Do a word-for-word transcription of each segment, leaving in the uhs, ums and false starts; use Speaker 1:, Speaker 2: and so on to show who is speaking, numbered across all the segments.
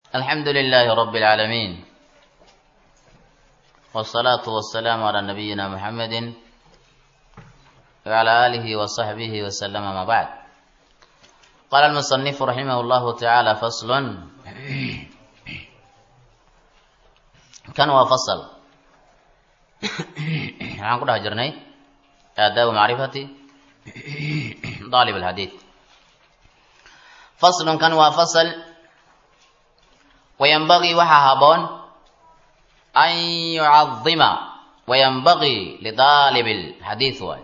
Speaker 1: الحمد لله رب العالمين والصلاة والسلام على نبينا محمد وعلى آله وصحبه وسلم ما بعد. قال المصنف رحمه الله تعالى: فصل. كان وفصل waxaan ku dhex jirnay aadaabu macrifati daalib alxadiid. faslun kan waa fasal. wayanbagii waxaa haboon an yucadima wayanbagii lidaalib alxadiid waay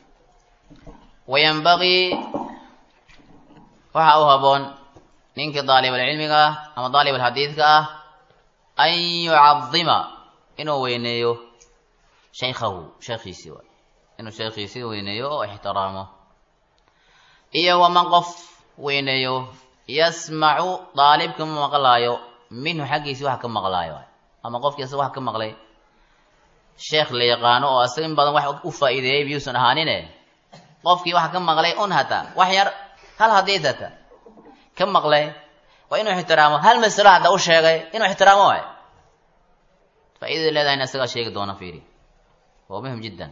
Speaker 1: wayanbagii waxaa u haboon ninkii daalibulcilmiga ah ama daalib alxadiidka ah an yucadima inuu weyneeyo shaykhahu sheekhiisii waay inuu sheekhiisii weyneeyo oo ixtiraamo, iyo waman qof weyneeyo yasmacu daalibka ma maqlaayo minhu xaggiisii wax ka maqlaayo waay ama qofkii isaga wax ka maqlay sheekh la yaqaano oo asaga in badan wax u faa'iideeyey biyuusan ahaanine qofkii wax ka maqlay un hataa wax yar hal hadiid hata ka maqlay waa inuu ixtiraamo. hal masalo hadda u sheegay inuu ixtiraamo waay faa'iidada leedahayna isagaa sheegi doona. fiiri waa muhim jiddan.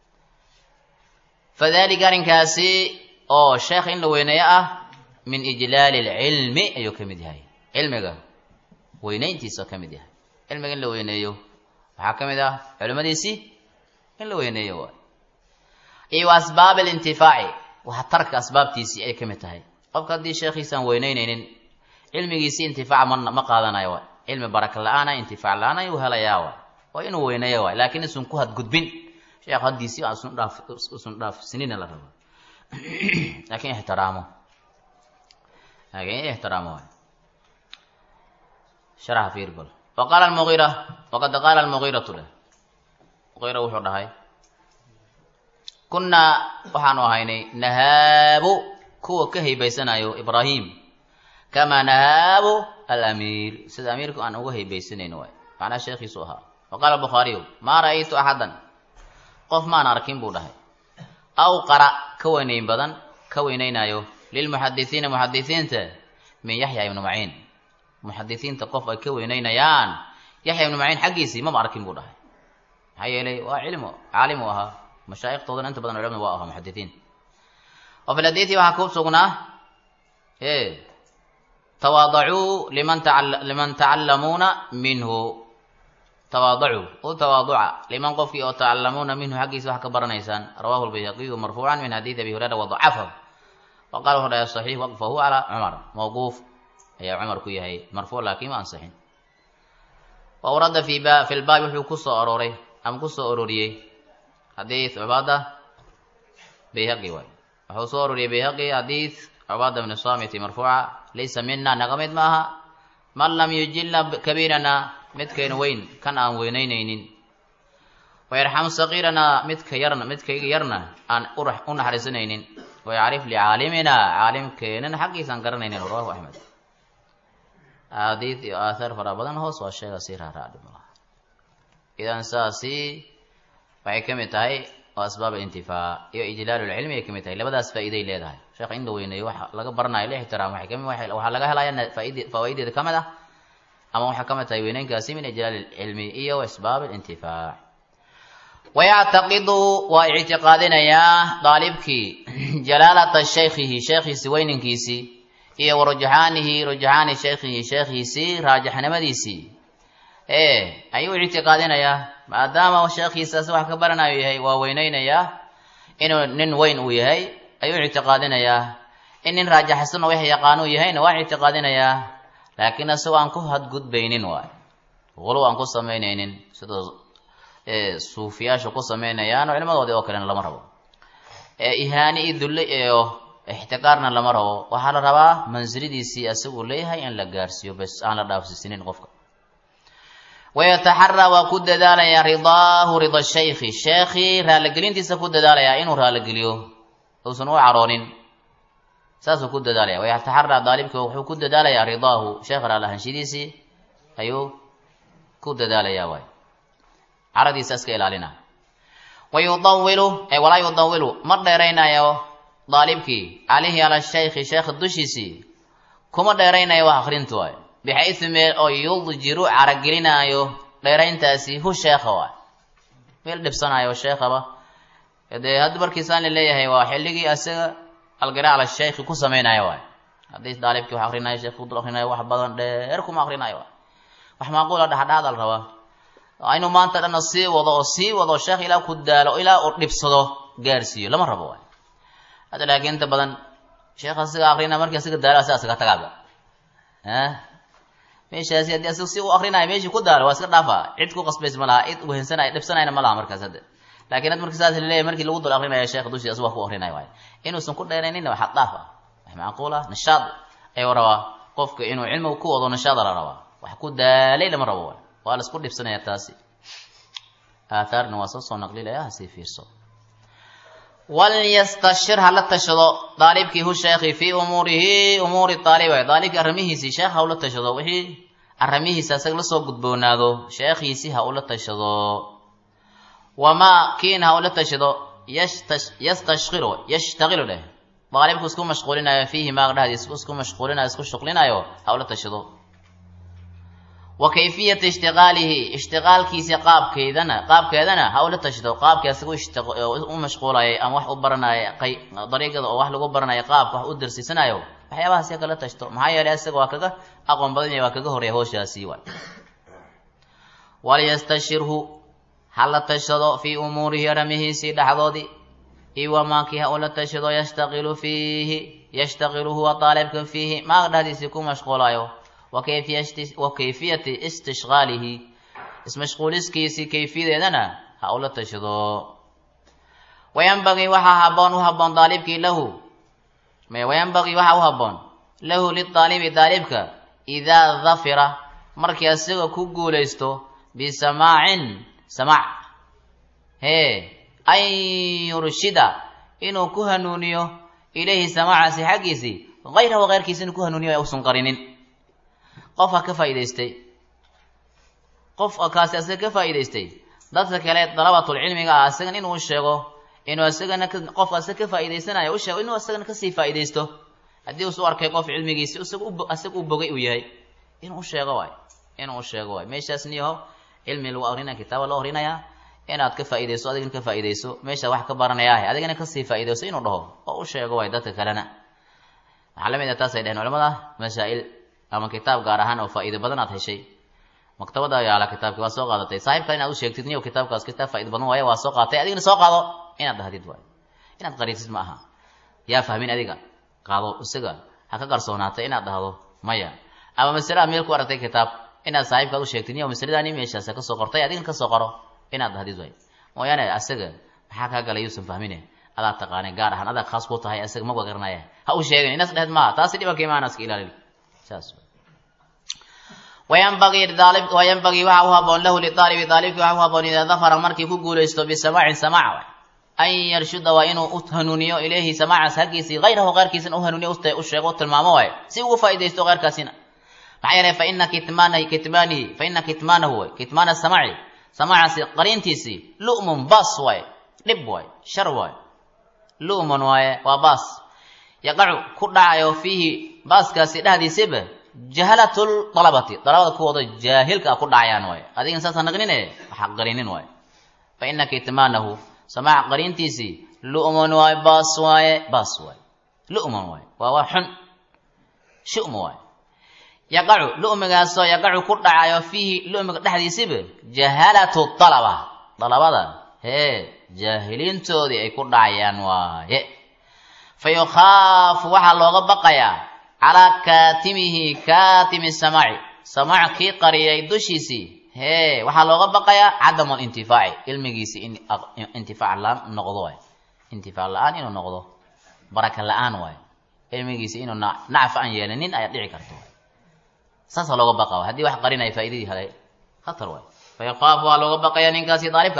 Speaker 1: fadalika arrinkaasi oo sheekh in la weyneeyo ah min ijlaali alcilmi ayuu ka mid yahay, cilmiga weynayntiisa ka mid yahay. cilmiga in la weyneeyo waxaa ka mid ah culimmadiisii in la weyneeyo waay, iyo asbaab alintifaaci waxa tarka asbaabtiisii ay ka mid tahay. qofka haddii sheekhiisaan weyneyneynin cilmigiisii intifaac ma ma qaadanayo waay, cilmi baraka la-aana intifaac la-aan ayuu helayaa waay. waa inuu weyneeyo waay, laakiin isun ku hadgudbin sheekh haddiisii usun dhaaf usun dhaafsinina la rabo laakiin ixtiraamo laakiin ixtiraamo waay. sharaxa fiir bal. waqaala almugiira waqad qaala almugiiratu leh mugiira wuxuu dhahay: kunnaa waxaanu ahaynay nahaabu kuwa ka haybaysanayo ibraahim kamaa nahaabu alamiir sida amiirku aan uga haybaysanayno waay, macnaa sheekhiisu ahaa. waqaala albukhaariyu maa ra'aytu axadan qof maan arkin buu dhahay aw qara ka weynayn badan ka weynaynayo lilmuxadisiina muxadisiinta min yaxya ibnu maciin muxadisiinta qof ay ka weynaynayaan yaxya ibnu maciin xaggiisii mama arkin buu dhahay. maxaa yeelay waa cilmu caalim u ahaa, mashaayikhtoodana inta badan culamada waa ahaa muxadisiin. wa fi lhadiisi waxaa ku sugnaa e tawaadacuu liman liman tacallamuuna minhu tawaadacuu u tawaaduca liman qofkii oo tacallamuuna minhu xaggiisa wax ka baranaysaan. rawahu lbayhaqiyu marfuucan min xadiidi abi hurayra wadacafahu wa qala wuxuu dhahay saxiix waqfahu calaa cumar, mawquuf ayaa cumar ku yahay, marfuuc laakiin ma ansixin. wa warada fi ba fi lbaabi wuxuu ku soo arooray ama ku soo arooriyey xadiid cubaada bayhaqi waay, wuxuu soo arooriyey bayhaqi xadiid cubaada bni saamiti marfuuca: laysa mina naga mid maaha man lam yujilla kabiirana midkayna weyn kan aan weynaynaynin, wayarxam sagiirana midka yarna midkayga yarna aan u naxariisanaynin, wayacrif licaalimina caalimkeenana xaggiisaan garanaynin. rawahu axmed. aadiid iyo aathaar fara badan hoos waa sheega sii raaraadhi malaha. idan saasi waxay ka mid tahay oo asbaab alintifaac iyo ijlaalulcilmi ay ka mid tahay. labadaas faa'iiday leedahay. sheekha in la weyneeyo waxa laga baranayo la ixtiraam waxay kamid waxaa laga helaya faaid fawaa'ideeda ka mid ah ama waxaa ka mid tahay weyneynkaasi min ijlaali alcilmi iyo asbaab alintifaac. wayactaqidu waa ictiqaadinayaa daalibkii jalaalata shaykhihi sheekhiisi weynankiisii iyo warujxaanihi rujxaani shaykhihi sheekhiisii raajaxnimadiisii ee ayuu ictiqaadinayaa. maadaama sheekhiisaasi wax ka baranayo yahay waa weyneynayaa inuu nin weyn uu yahay ayuu ictiqaadinayaa. in nin raajaxsan oo wax yaqaano yahayna waa ictiqaadinayaa, laakiin asagoo aan ku hadgudbaynin waay, guluw aan ku samaynaynin sida suufiyaasha ku samaynayaan oo cilmadoodii oo kalena lama rabo. ihaani iyo dulle iyo ixtiqaarna lama rabo. waxaa la rabaa mansiladiisii asagu leeyahay in la gaarsiiyo bes aan la dhaafsisinin qofka. wayataxaraa waa ku dadaalayaa ridaahu rida shaykhi sheekhi raaligelintiisa ku dadaalayaa inuu raaligeliyo uusan u caroonin, saasuu ku dadaalaya. wayataxaraa daalibka wuxuu ku dadaalayaa ridaahu sheekh raalahanshidiisii ayuu ku dadaalayaa waay, caradiisa iska ilaalina. wayudawilu ay walaa yudawilu ma dheeraynayo daalibkii calayhi ala shaykhi sheekha dushiisii kuma dheeraynayo wax akrintu waay, bixaysu meel oo yudjiru caragelinaayo dheerayntaasi hu sheekha waa meel dhibsanaayo sheekhaba dee hadda markiisaan la leeyahay waa xilligii asaga alqiraa ala sheekhi ku samaynayo waay haddii daalibkii wax akrinayo sheekhi dul akrinayo wax badan dheer kuma akrinayo wax macquula dhexdhexaad al rabaa inuu maanta dhanna sii wado oo sii wado sheekh ilaa ku daalo ilaa uu dhibsado gaarsiiyo lama rabo waay hadda laakiin inta badan sheekh asiga akrina markii asiga daalo asiga asiga tagaaba ah meeshaasi haddii asiga si uu akrinayo meeshii ku daalo waa iska dhaafaa cid ku qasbays ma laha cid uhensanaya dhibsanayna ma laha markaas hadda laakiin had markii saas laleeyahay markii lagu dul akrinayo sheekh dushii aswa ku akrinayo waay inuusan ku dheeraynin wax dhaaf ah wax macquul ah nashaad ayuu rabaa qofka inuu cilmiga ku wado nashaad la rabaa wax ku daalay lama rabo waay waa la isku dhibsanaya taasi aathaarna waa soo soo naqlilayaa si fiirso walyastashir hala tashado daalibkii hu sheekhi fii umuurihi umuuri daaliba daalibkii arrimihiisii sheekh ha ula tashado wixii arrimihiisa asaga la soo gudboonaado sheekhiisii ha ula tashado wamaa kiin ha ula tashado yastashkiru yashtagilu leh daalibku isku mashquulinayo fiihi maaga dhahdiis isku mashquulinayo isku shuqlinayo ha ula tashado wa kayfiyata ishtiqaalihi ishtiqaalkiisa qaabkeedana qaabkeedana ha ula tashado qaabkii asagu u mashquulayay ama wax u baranaya dariiqada oo wax lagu baranayo qaabka wax u darsiisanayo waxyaabahaas kala tashto maxaa yeelay asaga waa kaga aqoon badan yahay waa kaga horeeya hawshaasi waay waliyastashirhu hala tashado fii umuurihi aramihiisii dhexdoodii iyo wamaakii ha ula tashado yashtaqilu fiihi yashtaqilu huwa daalibka fiihi maaga dhahdiisii ku mashquulayo wakayfiyati istishqaalihi ismashquuliskiisii kayfiyadeedana ha ula tashado wayanbagii waxaa haboon u haboon daalibkii lahu wayanbagii waxaa u haboon lahu lidaalibi daalibka idaa dafira markii asiga ku guulaysto bisamaacin samaac hee an yurshida inuu ku hanuuniyo ilayhi samaacaasi xaggiisii hayrahu keyrkiisa inuu ku hanuuniyo ee usan qarinin qof ha ka faa'iidaystay qof kaasi asaga ka faa'iidaystay dadka kale dalabatul cilmiga ah asagan inuu sheego inuu asagana qof asaga ka faa'iidaysanayo u sheego inuu asagana kasii faa'iidaysto haddii uu soo arkay qof cilmigiisi asaga u bogay uu yahay inuu sheego waay inuu sheego waay meeshaas niyaho cilmi lagu akrinaya kitaaba loo akrinaya inaad ka faa'iidayso adigana ka faa'iidayso meesha wax ka baranayaahay adigana kasii faa'iidayso inuu dhaho oo u sheego waay dadka kalena waxaa la mid ah taas ay dheheen culamada masaa'il ama kitaab gaar ahaan oo faa'iido badan aad heshay maktabada yaala kitaabkii waa soo qaadatay saaxiibka inaad u sheegtid niyo kitaabkaas kitaab faa'iido badan waaye waa soo qaatay adigana soo qaado inaad dhahdid waayo inaad qariisid ma aha yaa fahmin adiga qaado isaga ha ka qarsoonaatay inaad dhahdo maya ama masala meel ku aragtay kitaab inaad saaxiibka u sheegtid niyo masaladaani meeshaas ka soo qortay adigana ka soo qoro inaad dhahdid waayo mooyaane asaga maxaa kaa galay yuusan fahmine adaa taqaanay gaar ahaan adaa khaas ku tahay asaga ma garanaya ha u sheegin inaas dhahed maaha taasi dhibanka imaana iska ilaalin saas wayanbagii daalib wayanbagii waxa u haboon lahu lidaalibi daalibkii waxa u haboon idaa dafara markii ku guulaysto bisamaacin samaaca an yarshuda waa inuu u hanuuniyo ilayhi samaacaas haggiisii hayrahu keyrkiisina u hanuuniyo u sheego u tilmaamo waayo si ugu faa'iidaysto keyrkaasina maxaa yeelay fa ina kitmaanahi kitmaanihi fa ina kitmaanahu waay kitmaana samaaci samaacaasi qariintiisii lu'mun baas waaye dhib waaye shar waaye lu'mun waaye waa baas yaqacu ku dhacayo fiihi baaskaasi dhahdiisiba jahalatul dalabati dalabada kuwooda jaahilka ku dhacayaan waaye adigana saasa naqnine waxa qarinin waaye fa ina kitmaanahu samaac qariintiisii lu'mun waaye baas waaye baas waaye lu'mun waaye waa waa xun shum waaye yaqacu lu'migaasoo yaqacu ku dhacayo fiihi lu'miga dhexdiisiba jahalatu dalaba dalabada hee jaahiliintoodii ay ku dhacayaan waaye fa yukhaafu waxaa looga baqayaa calaa kaatimihi kaatimi samaaci samaac kii qariyay dushiisii hee waxaa looga baqayaa cadamu lintifaaci cilmigiisii in intifaac la-aan noqdo waay intifaac la-aan inuu noqdo baraka la-aan waayo cilmigiisii inuu nacfa aan yeelanin ayaa dhici karto saasaa looga baqa haddii wax qarinaya faa'iidadii helay khatar waay fa yukhaafu waxaa looga baqayaa ninkaasi daalibka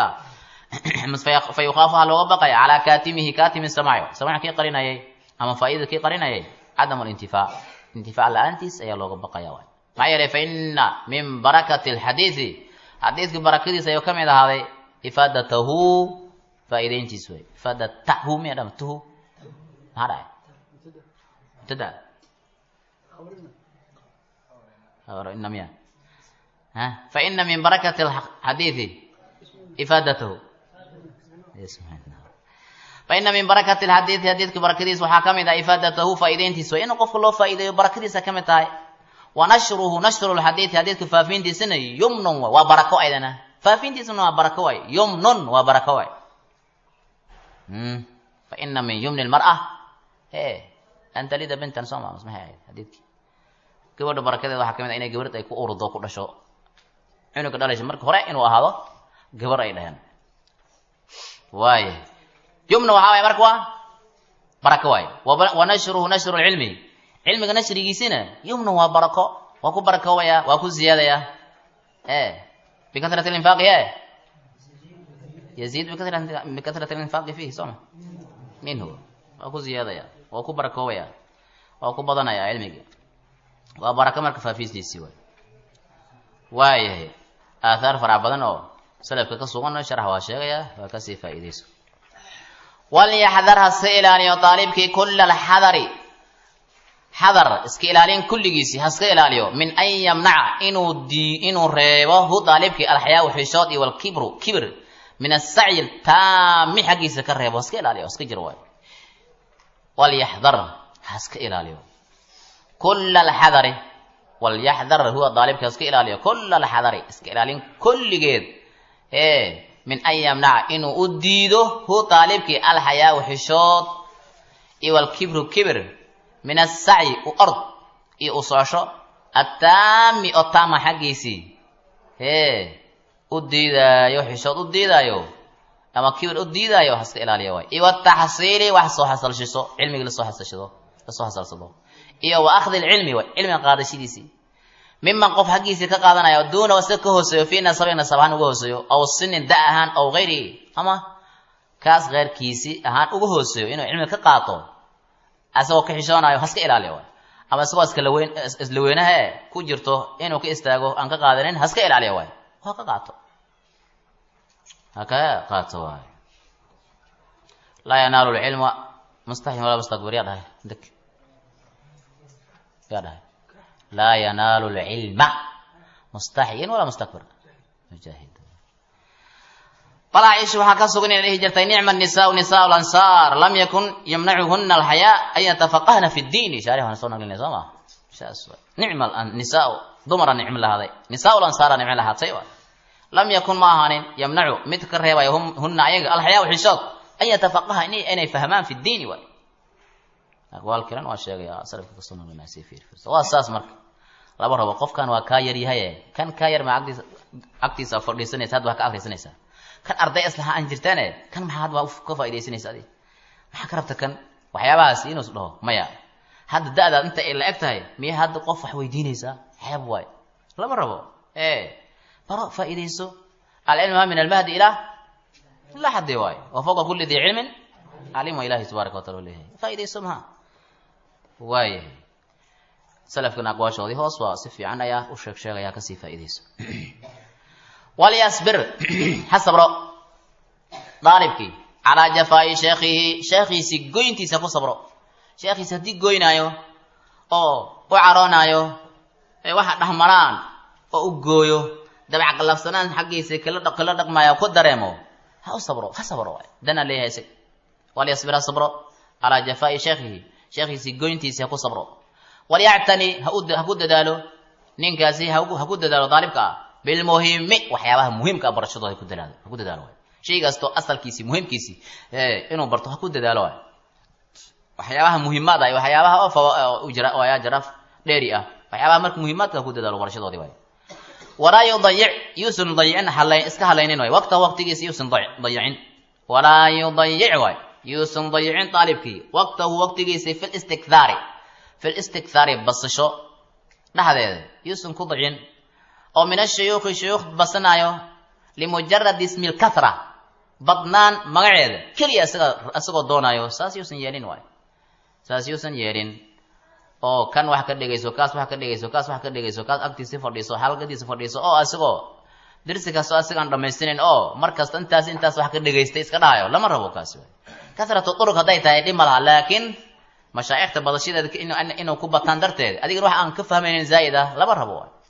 Speaker 1: fa yukhaafu waxaa looga baqaya calaa kaatimihi kaatimi samaaci samaac kii qarinayay ama faa'iidada kii qarinayay cadamu lintifaac intifaac la-aantiis ayaa looga baqaya waay maxaa yeelay fa ina min barakati alxadiidi xadiidka barakadiisa ayuu ka mid ahaaday ifaadatahu faa'iidayntiis way ifaadatahu miya dham tuhu maxaa dhacay mubtada إن مياه ها فإن من بركة الحديث إفادته فإن من بركة الحديث حديثك بركديس وحاكم إذا إفادته فإذا انت سوى إنه قف الله فإذا بركديس كمتاي ونشره نشر الحديث حديثك فافين دي سنة يمن وبركة أيضا فافين دي سنة وبركة يمن وبركة فإن من يمن المرأة إيه أنت لي ده بنت نسمع اسمها حديثك gabadha barakadeeda waxa kamid ah inay gabadh ay ku urdo ku dhasho cunuga dhalaysay marka hore inuu ahaado gabar ay dhahan waay yumna waxa way marka waa barako waay wa nashruhu nashru ilmi ilmiga nashrigiisina yumna waa barako waa ku barako waya waa ku ziyaadaya eh bikatrat al-infaq ya yazid bikatrat bikatrat al-infaq fihi sama minhu waa ku ziyaadaya waa ku barako waya waa ku badanaya ilmiga وبركة مركب فافيس دي سوى وايه آثار فرع بدن أو سلف كسوغن شرح واشيغيا وكسي فائديس وليحذرها السئلان يطالب كي كل الحذر حذر اسكيلالين كل جيسي هسكيلاليو من أن يمنع إنو دي إنو ريوه طالب كي الحياة والحشاد والكبر كبر من السعي التام حقي سكر ريوه هسكيلاليو هسكيجروا وليحذر هسكيلاليو كل الحذر وليحذر هو ضالب كاسك إلاليه كل الحذر اسك إلالين كل جيد إيه من أن يمنع إنه أديده هو طالب كي الحياة وحشوط إيه والكبر كبر من السعي وأرض إيه أصاشو التام التام حقيسي إيه أديده يو حشوط أديده يو أما كبر أديده يو حسك إلاليه إيه والتحصيل وحصو حصل شسو علمي لسو حصل شسو لسو حصل شسو iyo wa akhdhi ilmi wa ilmi qaadashadiisi mimman qof hagiisa ka qaadanayo doona wasa ka hooseeyo fiina sabina saban uga hooseeyo aw sinin da'ahan aw ghayri ama kaas gheerkiisi ahaan uga hooseeyo inuu ilmi ka qaato asoo ka xishoonayo haska ilaaliyo ama asoo iska laweyn isla weynaha ku jirto inuu ka istaago aan ka qaadanin haska ilaaliyo way waa ka qaato haka qaato way la yanaalu ilma mustahim wala mustaqbir ya dhahay dak يا لا ينال العلم مستحي ولا مستكبر مجاهد طلع ايش وحكى سغن اليه جرتي نعم النساء نساء الانصار لم يكن يمنعهن الحياء ان يتفقهن في الدين شارحنا صنع للنظام نعم النساء ضمر نعم هذا نساء الانصار نعم لها طيب لم يكن معهن يمنع متكر هي هن الحياء والحشاد ان يتفقهن ان يفهمان في الدين وال أقوال كلام واشياء يا سلف كسرنا من الناس في فرصة وأساس مرك لا برا وقف كان وكاير يهيه كان كاير مع عقد عقد سافر لسنة هذا وكأخر سنة كان أرضي أصلها أنجرتانه كان محد وقف كفا إلى سنة هذه ما حكرت كان وحيابها سينوس له مايا هذا ده ده أنت إلا أكتها مي هذا قف حويدينه سا حياب واي لا برا إيه برا فإيديسو العلم من المهد إلى لا حد واي وفوق كل ذي علم علم إله تبارك وتعالى فإيديسو ما واي سلفنا أقواشودي هوس وصفي عنا يا وشك شيء يا كسي فائديس وليصبر حسب رأ ضاربك على جفاء شيخه شيخي سجوينتي سكو صبر شيخي سدي جوينايو أو وعرانايو واحد رحمران أو جويو دمع قلب سنان حقي سكلا دقلا دق ما يأخذ دريمو هاو صبر حسب رأ دنا ليه هسك وليصبر صبر على جفاء شيخه شيخي سيغوينتيسي هكو صبرو وليعتني هكود دالو نينكاسي هكود دالو طالبك بالمهم وحيابها مهم كبرشدو هكود دالو هكود دالو شيء قصتو اصل كيسي مهم كيسي ايه انو برتو هكود دالو وحيابها مهمات اي وحيابها او اجراء ويا جراف ديريا وحيابها مرك مهمات هكود دالو برشدو دي واي ولا يضيع يوسن ضيعن حلين اسك حلينين واي وقت وقتيس يوسن ضيعين ولا يضيع واي يوسن ضيعين طالبكي وقته وقتيسي في الاستكثار في الاستكثار بصشو نحدد يوسن كضعين او من الشيوخ الشيوخ بصنايو لمجرد اسم الكثرة بدنان مغعيد كلي اسقو دونايو ساس يوسن يلين واي ساس يوسن يلين او كان واحد كدغيسو كاس واحد كدغيسو كاس واحد كدغيسو كاس اكتيسي فرديسو حلقديسو فرديسو او اسقو درسك سو اسقان دميستين او markas intaas intaas wax ka dhageystay iska dhaayo lama rabo kaas way kasratu turuq haday tahay dhimala laakiin mashaayixta badashideeda inuu inuu ku bataan darteed adiga ruux aan ka fahmaynin zaayida lama rabo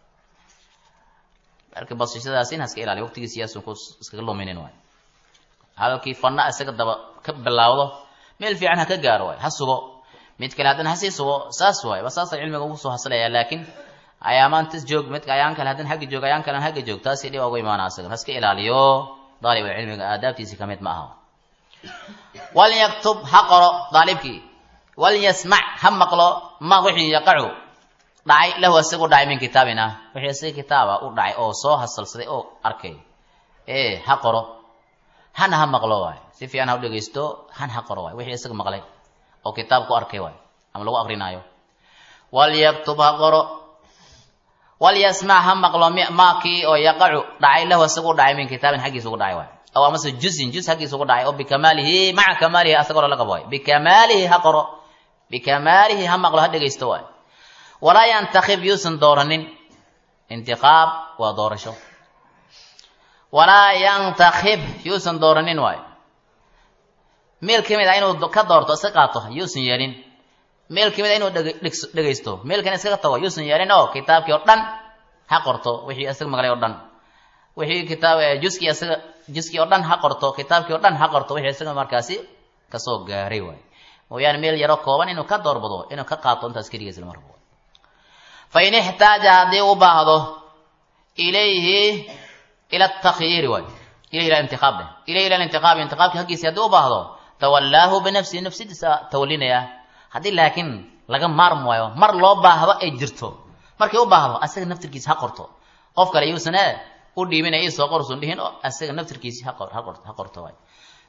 Speaker 1: marka basishadaas in haska ilaaliyo waqtigiisa yaasun ku iskaga luminin waay halkii fanna isaga daba ka bilaawdo meel fiican ha ka gaaro waay ha sugo mid kale hadan ha sii sugo saas waay basaas cilmiga ugu soo hasalaya laakiin ayaamaantis joog mid ayaan kale hadan xagga joog ayaan kale xagga joog taasi dhib ugu imaanaa isaga haska ilaaliyo dalib cilmiga aadaabtiisa kamid ma aha wal yaktub haqra dalibki wal yasma' ham maqlo ma wixii yaqacu dhacay lahu isagu dhacay min kitaabina wixii isaga kitaaba u dhacay oo soo hasalsaday oo arkay ee haqra hana ham maqlo waay si fiican u dhageysto han haqra waay wixii isaga maqlay oo kitaabku arkay waay ama lagu aqrinayo wal yaktub haqra wal yasma' ham maqlo ma ki oo yaqacu dhacay lahu isagu dhacay min kitaabin xaqiisa ugu dhacay waay aw amase juzin juz xaqiisa ugu dhacay oo bikamalihi ma'a kamalihi asagoo la qabo waay bikamalihi haqra bikamalihi ham maqlo ha dhageysto waay wala yantakhib yusan dooranin intiqaab wa doorasho wala yantakhib yusan dooranin waay meel kamid ah inuu ka doorto iska qaato yusan yeelin meel kamid ah inuu dhageysto meel kan iska tago yusan yeelin oo kitaabkii oo dhan ha qorto wixii isaga maqlay oo dhan wixii kitaab juskii isaga juskii oo dhan ha qorto kitaabkii oo dhan ha qorto wixii isaga markaasi ka soo gaaray waay mooyaan meel yaro kooban inuu ka doorbado inuu ka qaato intaas kaligiis lama rabo fa in ihtaja hadii u baahdo ilayhi ila at-takhyir waay ilayhi ila intiqab ilayhi ila intiqab intiqabki hagiisi hadii u baahdo tawallahu bi nafsi nafsiisa tawlinaya hadii laakiin laga maarmo waayo mar loo baahdo ay jirto markii u baahdo asaga naftirkiisa ha qorto qof kale yuusana u dhiibinay soo qorson dhihin oo asaga naftirkiisa ha qor ha qorto ha qorto waay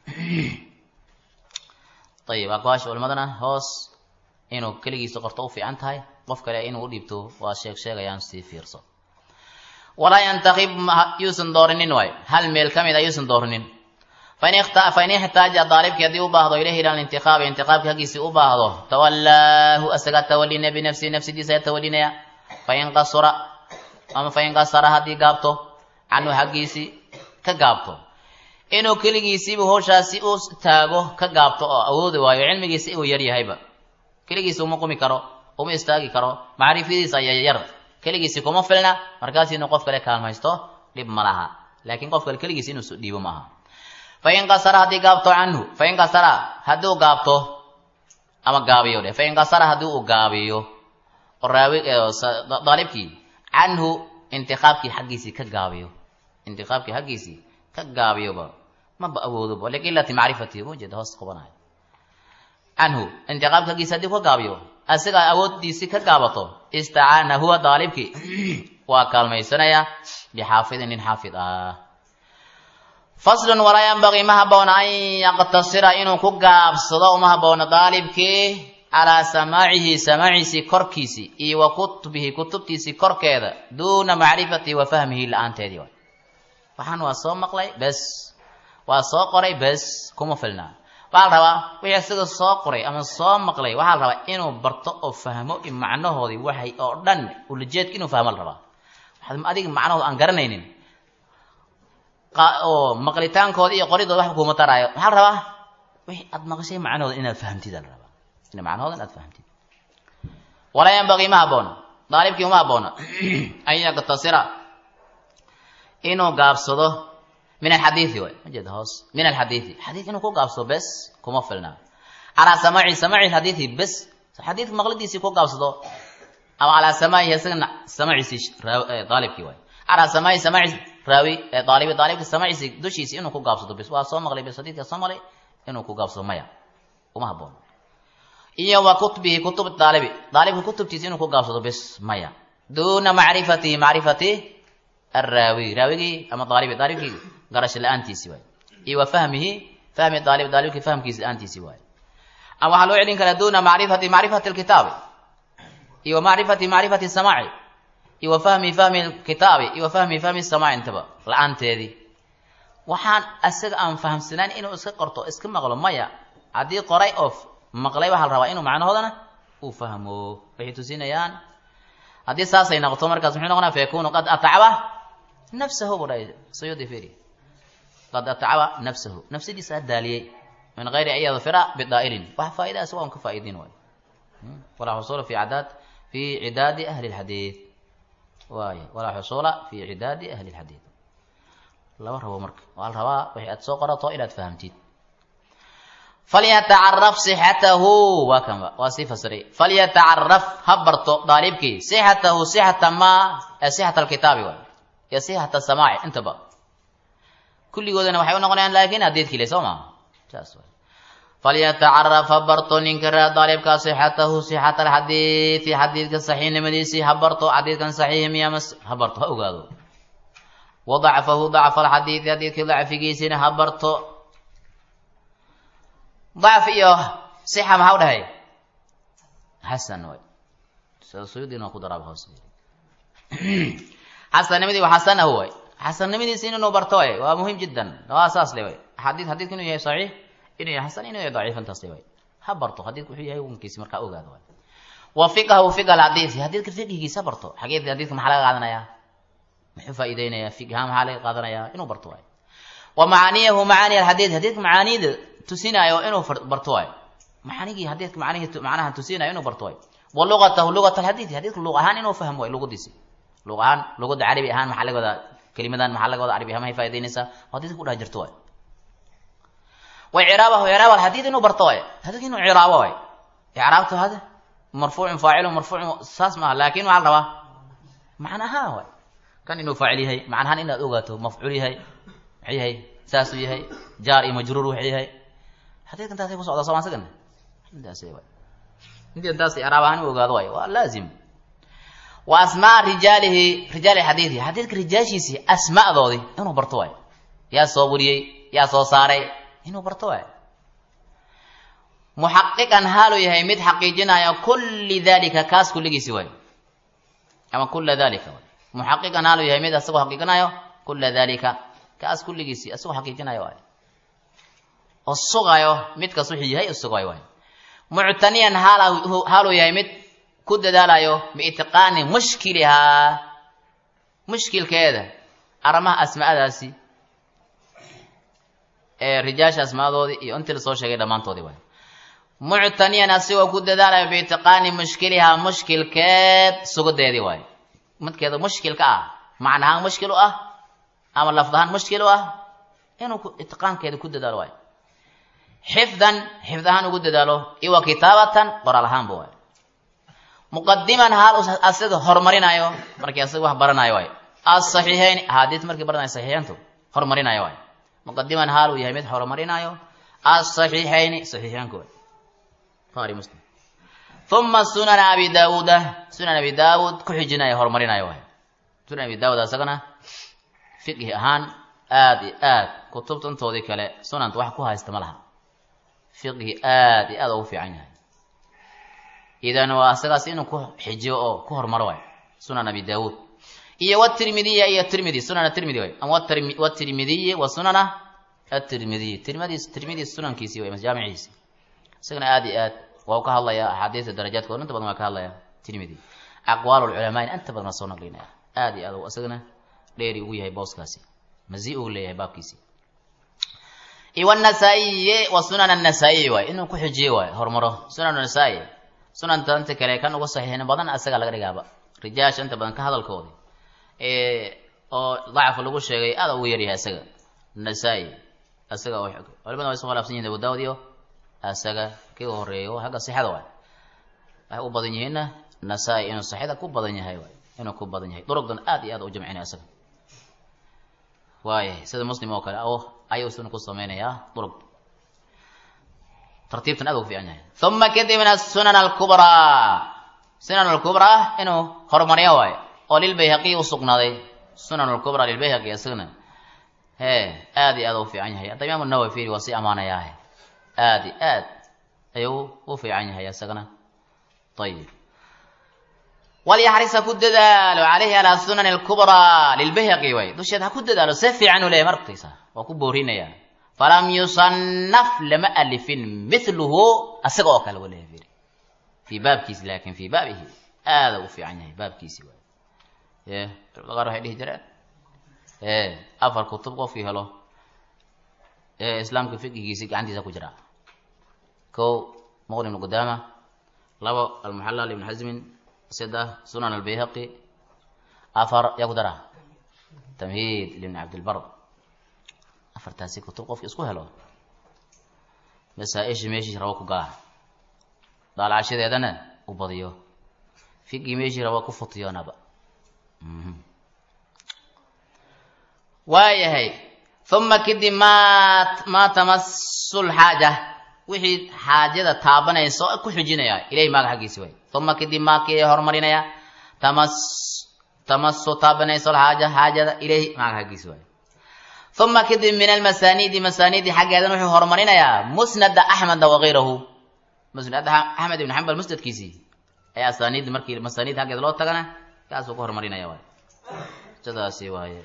Speaker 1: طيب aqwaash ulmadana hoos inuu kaligiisa qorto u fiican tahay qof kale inuu u dhiibto waa sheeg sheegayaan si fiirso wala yantaqib yusan doorinin waay hal meel kamid ah yusan doorinin fa in ikhta fa in ihtaja dalibki hadii u baahdo ilayhi ila intiqab intiqabki hagiisi u baahdo tawallahu asaga tawallina bi nafsi nafsiisa tawallinaya fa in qasara ama fa in qasara hadii gaabto anu hagiisi ka gaabto inuu kaligiisiiba hooshaasi uu taago ka gaabto oo awoodi waayo cilmigiisa uu yar yahayba kaligiisa uma qumi karo uma istaagi karo macrifadiisa ayaa yar kaligiisa kuma filna markaas inuu qof kale kaalmaysto dib ma laha laakiin qof kale kaligiisa inuu soo dhiibo maaha fa in qasara hadii gaabto anhu fa in qasara haduu gaabto ama gaabiyo de fa in qasara haduu u gaabiyo raawi dalibki anhu intiqaabki xaqiisi ka gaabiyo intiqaabki xaqiisi ka gaabiyoba ma ba awoodo laakiin la macrifati wajid hoos qabanayo anhu intiqaabka haqiisi hadii ka gaabiyo asiga awoodiisi ka gaabato istaana huwa dalibki waa kaalmaysanaya bi xaafidin xaafid ah faslun wala yanbaghi ma habawna an yaqtasira inuu ku gaabsado uma habawna dalibki ala samaa'ihi samaa'iisi korkiisi iyo wa kutubihi kutubtiisi korkeeda duuna macrifati wa fahmihi la'aanteedii waxaan waa soo maqlay bas waa soo qoray bas kuma filna waxa rabaa wixii isaga soo qoray ama soo maqlay waxa rabaa inuu barto oo fahmo in macnahoodii waxay oo dhan ula jeed inuu fahmo rabaa waxa adiga macnahood aan garanaynin oo maqlitaankoodii iyo qoridooda wax kuma taraayo waxa rabaa wixii aad maqashay macnahood inaad fahamtid rabaa in macnahood inaad fahamtid wala yanbaghi ma haboona dalibkii uma haboona ayya qatasira inuu gaabsado min alxadiisi way majid hoos min alxadiisi xadiis inuu ku gaabsado bas kuma filna ala samaa'i samaa'i alxadiisi bas xadiis maqladiisi ku gaabsado ama ala samaa'i isagna samaa'i dalibkii way ala samaa'i samaa'i raawi dalibi dalibki samaa'i dushiisi inuu ku gaabsado bas waa soo maqlay bas xadiiska soo maqlay inuu ku gaabsado maya uma haboon iyo wa kutubihi kutub dalibi dalibki kutubtiisi inuu ku gaabsado bas maya duuna macrifati macrifati الراوي راوي اما طالب طالبك قرش الانتي سواي اي وفهمه فهم الطالب طالبك فهم كيس الانتي سواي اما هل يعلن كلا دون معرفه معرفه الكتاب اي ومعرفه معرفه السماع اي وفهم فهم الكتاب اي وفهم فهم السماع انتبه الانتي هذه waxaan asaga aan fahamsanaan inuu iska qorto iska maqlo maya hadii qoray of maqlay waxa la rabaa inuu macnahoodana uu fahmo wixii tusinayaan hadii saasay noqoto markaas wuxuu noqonaa feekuno qad at'aba nafsuhu buray sayudi firi qad at'aba nafsuhu nafsidi sadaliyay min ghairi ay dhafira bidailin wa faa'ida sawan ka faa'idin way wala husul fi adat fi idad ahli alhadith واي ولا حصول في عداد أهل الحديث لا ربا مرك وقال ربا وحي أتسوقرته إلى تفهمتين فليتعرف صحته وكما وصفة سري فليتعرف هبرته طالبك صحته صحة ما صحة الكتاب يا صحة السماع انت بقى كل يقولنا وحي ونقولنا لكن أديتك لي سوما فليتعرف هبرته ننكر طالبك صحته صحة الحديث حديث الصحيح لمديسي هبرته حديث كان صحيح يا مس هبرته أقاله وضعفه ضعف الحديث حديث ضعف جيسين هبرته ضعف إياه صحة ما هو ده حسن وي سيدنا قدر أبو حسن حسن نمدي وحسن هو حسن نمدي سين نوبرتوي ومهم جدا وأساس لي حديث حديث كنه يهي صحيح إنه يهي حسن إنه يهي ضعيف انتصلي حبرته حديث وحي يهي ومكيس مركا أوغاد وفقه وفقه الحديث حديث الفقه سبرته حقيقة حديث محلقة قادنا يا محفا إيدينا يا فقه محلقة قادنا يا إنه برتوي ومعانيه معاني الحديث حديث معاني تسينايو إنه برتوي معانيه حديث معانيه معناها تسينايو إنه برتوي ولغته لغة الحديث حديث اللغة هان إنه فهم وي لغة ديسي لغة هان لغة عربي هان محل قدا كلمة هان محل قدا عربي هم هي فايدين نسا حديث كلها جرتوي وإعرابه إعراب الحديث إنه برتوي حديث إنه إعرابه وي إعرابته هذا مرفوع فاعل ومرفوع ساس ما لكن على الروا معناها وي كان إنه فاعل هي معناها إنه لغته مفعول هي هي هي ساس هي جار مجرور هي هي حديث أنت هتقول صعود صوان سكن أنت سيوي أنت أنت سي عربان وقاضي ولازم وأسماء رجاله رجال حديثه حديث رجال شيء أسماء ذولي إنه برتوي يا صبوري يا صوصاري إنه برتوي محققا حاله يهي مد حقيقنا يا كل ذلك كاس كل جي سوي أما كل ذلك محققا حاله يهي مد أسقو حقيقنا يا كل ذلك كاس كل جي سي أسقو حقيقنا يا الصغايو مد كسوحي هي الصغايو معتنيا حاله حاله يهي مد كد دالايو بإتقان مشكلها مشكل كذا أرمى أسماء داسي إيه رجاش أسماء ذودي أنت اللي صوشة كده ما أنتودي واي معتنيا أسيو كد دالايو بإتقان مشكلها مشكل كذا سقط دي واي مت كذا مشكل كا معناها مشكلة أه أما لفظها مشكلة أه إنه إتقان كذا كد دالو واي حفظا حفظها نقد دالو إيوا كتابة قرالهان بواي مقدما حال أسد هرمرينايو مركي أسد وح برنايو واي الصحيحين حديث مركي برناي صحيحين تو هرمرينايو واي مقدما حال يهمت هرمرينايو الصحيحين صحيحين كوي فاري مسلم ثم سنن أبي داود سنن أبي داود كحجنايو هرمرينايو واي سنن أبي داود أسقنا فقه أهان آدي آد كتب تنتودي كله سنن توحكوها استملها فقه آدي آد وفي عينها إذن واسقاس إنه كه حجيو أو كهر مروي سنن أبي داود إيه والترمذي إيه الترمذي سنن الترمذي وي أم والترمذي وسنن الترمذي الترمذي الترمذي السنن كيسي وي مجامع عيسى سقنا آدي آد ووكه الله يا حديث الدرجات كون أنت بدنا وكه الله يا ترمذي أقوال العلماء أنت بدنا صونا قلنا آدي آد وسقنا ليري ويا باوس كاسي مزيء ليه باب كيسي إيه والنسائي وسنن النسائي وي إنه كحجي وي هرمره سنن النسائي sunan tanta kale kan uga saxiixin badan asaga laga dhigaaba rijaasha inta badan ka hadalkoodi ee oo dhacaf lagu sheegay aad ugu yar yahay asaga nasai asaga oo walbana way soo laabsan yihiin Abu Daawud iyo asaga kii horeeyo haga saxada waay ay u badan yihiin nasai inuu saxida ku badan yahay waay inuu ku badan yahay durugdan aad iyo aad u jamcinay asaga waay sida muslim oo kale oo ayuu sunan ku sameeynaya durug ترتيب تنادوا في عنها ثم كده من السنن الكبرى سنن الكبرى إنه هرمانية واي وللبيهقي وسقنا ذي سنن الكبرى للبيهقي سقنا هي آدي آدو في عنها الإمام النووي في وصي أمانة ياه آدي آد أيوه وفي عنها يا سقنا طيب وليحرص كد دال عليه على السنن الكبرى للبيهقي واي دوش هذا كد دال سفي عنه ليه مرقصة وكبورين يا فلم يصنف لمؤلف مثله أسقى كله ولا في في باب كيس لكن في بابه هذا وفي عنه باب كيس واي إيه غير هذه جرات إيه أفر كتب وفيها له إيه إسلام كفقه كيس عندي ذاك جرا كو مغنم القدامى لو المحلى لابن حزم سيدة سنن البيهقي أفر يقدره تمهيد لابن عبد البر أفر تاسي كتب قف اسكوها له بس إيش ماشي رواكو قاه ضال عشرة يدنا وبضيو في ماشي رواكو فطيانا بقى وايه ثم كدي ما ما تمس الحاجة وحي حاجة تابنيسو ku xujinaya ilay maag xaqiisi way thumma kidi ma kee hormarinaya tamas tamassu taabanayso haaja haajada ilay maag xaqiisi way thumma kidi min al masanid masanid xaqadan wuxuu hormarinaya musnad ahmad wa ghayruhu musnad ahmad ibn hanbal musnadkiisi ay asanid markii masanid xaqada loo tagana kaas uu ku hormarinaya way sidaasi way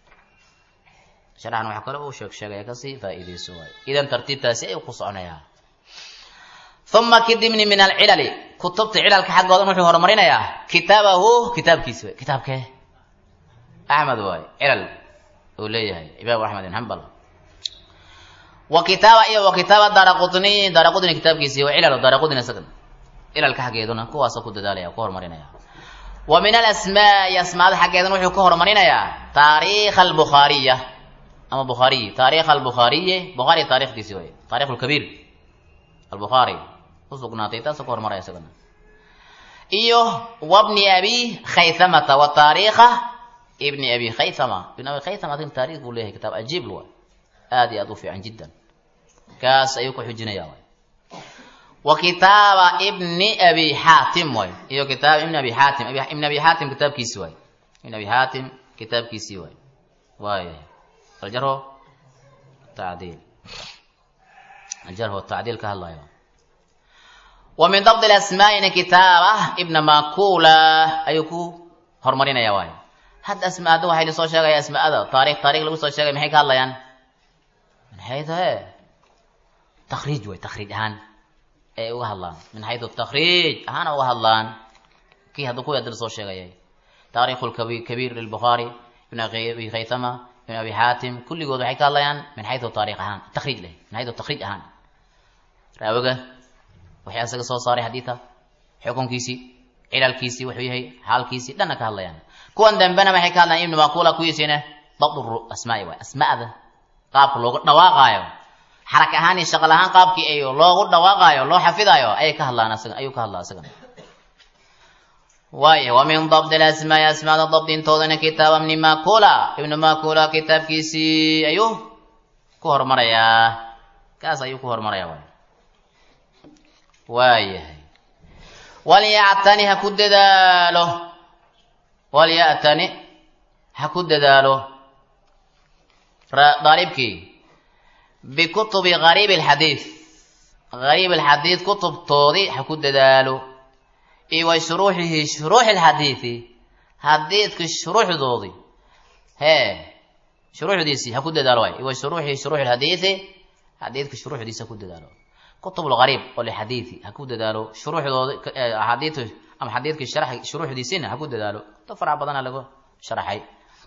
Speaker 1: شرحنا وحكى له شيخ شيخ يكسي فائدة سواي إذا ترتيب تاسع وقصعناها ثم كدمن من العلل كتبت علل كحق هذا محور هرمرينا يا كتابه كتاب كيسوي كتاب كه أحمد واي علل وليه هاي إمام أحمد بن حنبل وكتاب إيه وكتاب دارقطني دارقطني كتاب كيسوي علل دارقطني سكن علل كحق هذا كواس كود داليا كور مرينا يا ومن الأسماء يسمى حق هذا محور كور مرينا يا تاريخ البخارية أما بخاري تاريخ البخاري بخاري تاريخ كيسوي تاريخ الكبير البخاري وسقنا تيتا سكور مرة سكنا إيوه وابن أبي خيثمة وتاريخ ابن أبي خيثمة ابن أبي خيثمة تين تاريخ بقوله كتاب أجيب له آدي أضوفي عن جدا كاس أيوك حجنا يا وي وكتاب ابن أبي حاتم وي إيوه كتاب ابن أبي حاتم ابن أبي حاتم كتاب كيسوي ابن أبي حاتم كتاب كيسوي واي الجرح التعديل الجرح والتعديل كهالله يوم. ومن ضبط الأسماء كتابة ابن ماكولة أيكو هرمرين يا واي هاد أسماء دو هاي لصوت شاقة أسماء هذا تاريخ تاريخ لو صوت شاقة من حيث الله يعني من حيث هي تخريج وي تخريج هان أي وهالله من حيث التخريج هان وهالله كي هذا كوي يدرس صوت شاقة تاريخ الكبير كبير للبخاري ابن أبي خيثمة ابن أبي حاتم كل جود حكى الله يعني من حيث التاريخ هان التخريج له من حيث التخريج هان رأوجه وحي أسق صو صار حديثه حكم كيسي علل كيسي وحي هي حال كيسي دنا كهلا يعني كون دنبنا ما حكى الله ابن ماكولا كويسينه ضبط الأسماء وأسماء ذا قاب لوج دواقايو حركة هاني شغل هان قاب كي أيو لوج دواقايو لو حفظايو أي كهلا نسق أيو كهلا سقنا واي ومن ضبط الأسماء أسماء ضبط توضن كتاب ابن ماكولا ابن ماكولا كتاب كيسي أيوه كهر مريا كاس أيوه كهر مريا واي واي وليعتني هكود داله وليعتني هكود داله ضاربك بكتب غريب الحديث غريب الحديث كتب توضي هكود داله إيه وشروحه شروح الحديث حديث كشروح ضوضي ها شروح ديسي هكود دالو إيه وشروحه شروح الحديث حديث كشروح ديسي هكود دالو كتب الغريب ولا حديثي هكود دالو شروح ضوضي حديث أم حديث كشرح شروح ديسين هكود دالو تفرع بدنا لقو شرحي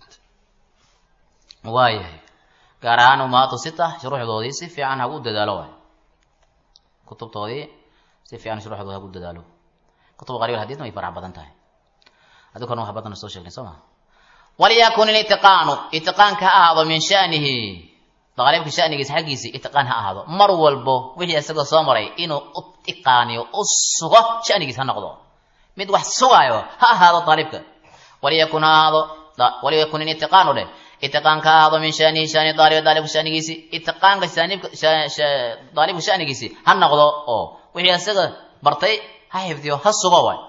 Speaker 1: وايه قرآن وما تصيته شروح ضوضي سيف عن هكود دالو كتب ضوضي سيف عن شروح ضوضي هكود دالو كتب غريب الحديث ما يفرع بدن تاعي هذوك كانوا حبطنا السوشيال سما وليكن الاتقان اتقان كأعظم من شأنه غريب كشأنه حقيسي اتقان هذا مر والبو وحي اسغو سومري انه اتقاني اسغو شأنه سنقضو مid wax sugayo ha hado talibka وليكن هذا وليكن الاتقان له اتقان كأعظم من شأنه شأن طالب طالب شأنه اتقان كشأنه طالب شأنه هنقضو او وحي اسغو برتي حفظيو هالصغوي